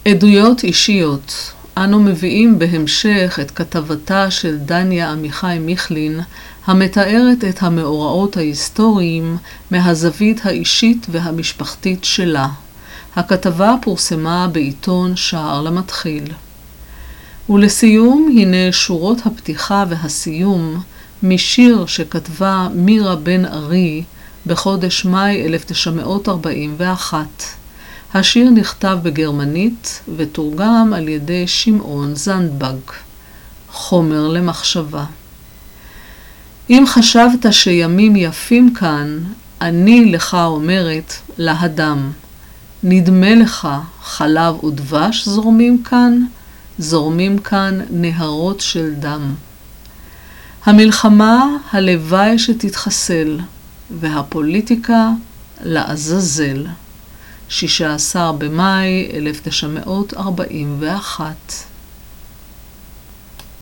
עדויות אישיות. אנו מביאים בהמשך את כתבתה של דניה עמיחי מיכלין, המתארת את המאורעות ההיסטוריים מהזווית האישית והמשפחתית שלה. הכתבה פורסמה בעיתון שער למתחיל. ולסיום, הנה שורות הפתיחה והסיום משיר שכתבה מירה בן ארי בחודש מאי 1941. השיר נכתב בגרמנית ותורגם על ידי שמעון זנדבג. חומר למחשבה. אם חשבת שימים יפים כאן, אני לך אומרת להדם. נדמה לך חלב ודבש זורמים כאן נהרות של דם. המלחמה הלוואי שתתחסל, והפוליטיקה לעזאזל. 16 במאי 1941.